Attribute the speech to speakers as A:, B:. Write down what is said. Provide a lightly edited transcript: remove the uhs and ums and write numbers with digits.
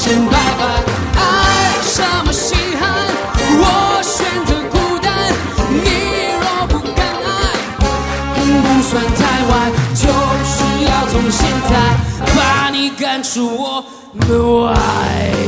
A: 现拜拜。爱什么稀罕？我选择孤单。你若不敢爱，不算太晚，就是要从现在把你赶出我门外。